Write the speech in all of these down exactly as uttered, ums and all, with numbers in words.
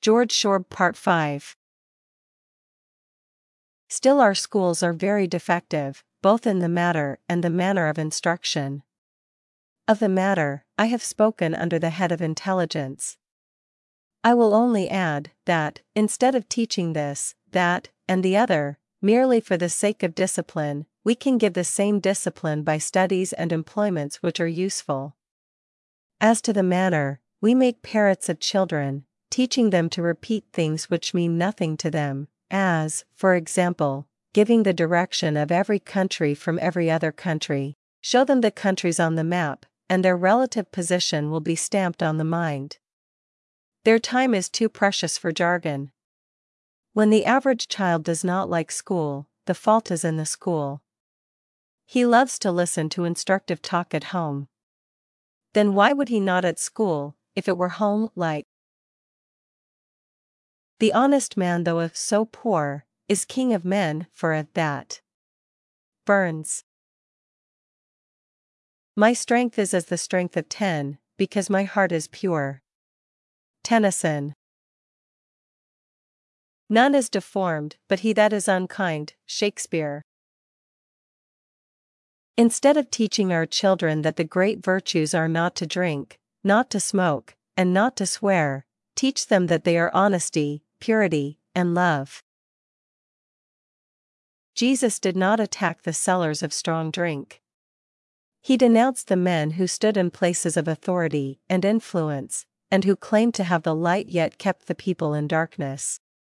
George Shorb Part five. Still our schools are very defective, both in the matter and the manner of instruction. Of the matter, I have spoken under the head of intelligence. I will only add, that, instead of teaching this, that, and the other, merely for the sake of discipline, we can give the same discipline by studies and employments which are useful. As to the manner, we make parrots of children, teaching them to repeat things which mean nothing to them, as, for example, giving the direction of every country from every other country. Show them the countries on the map, and their relative position will be stamped on the mind. Their time is too precious for jargon. When the average child does not like school, the fault is in the school. He loves to listen to instructive talk at home. Then why would he not at school, if it were home-like? The honest man, though if so poor, is king of men for a that. Burns. My strength is as the strength of ten, because my heart is pure. Tennyson. None is deformed, but he that is unkind. Shakespeare. Instead of teaching our children that the great virtues are not to drink, not to smoke, and not to swear, teach them that they are honesty, purity, and love. Jesus did not attack the sellers of strong drink. He denounced the men who stood in places of authority and influence, and who claimed to have the light yet kept the people in darkness.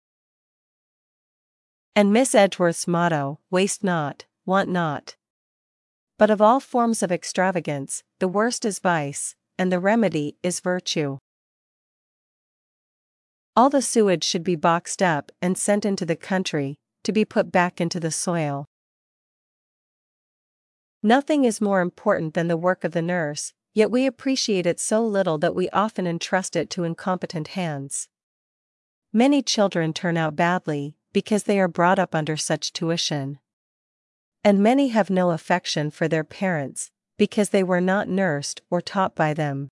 And Miss Edgeworth's motto, waste not, want not. But of all forms of extravagance, the worst is vice, and the remedy is virtue. All the sewage should be boxed up and sent into the country, to be put back into the soil. Nothing is more important than the work of the nurse, yet we appreciate it so little that we often entrust it to incompetent hands. Many children turn out badly, because they are brought up under such tuition. And many have no affection for their parents, because they were not nursed or taught by them.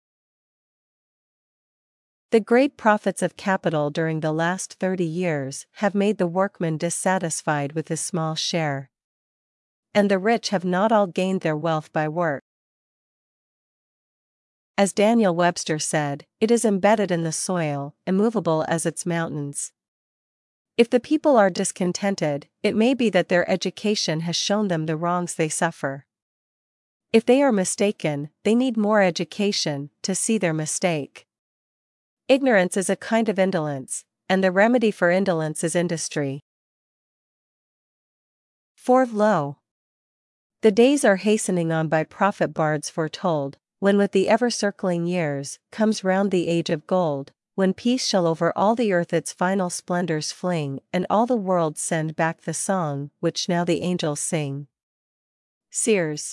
The great profits of capital during the last thirty years have made the workman dissatisfied with his small share. And the rich have not all gained their wealth by work. As Daniel Webster said, it is embedded in the soil, immovable as its mountains. If the people are discontented, it may be that their education has shown them the wrongs they suffer. If they are mistaken, they need more education to see their mistake. Ignorance is a kind of indolence, and the remedy for indolence is industry. For lo! The days are hastening on by prophet bards foretold, when with the ever-circling years, comes round the age of gold, when peace shall over all the earth its final splendors fling, and all the world send back the song, which now the angels sing. Sears.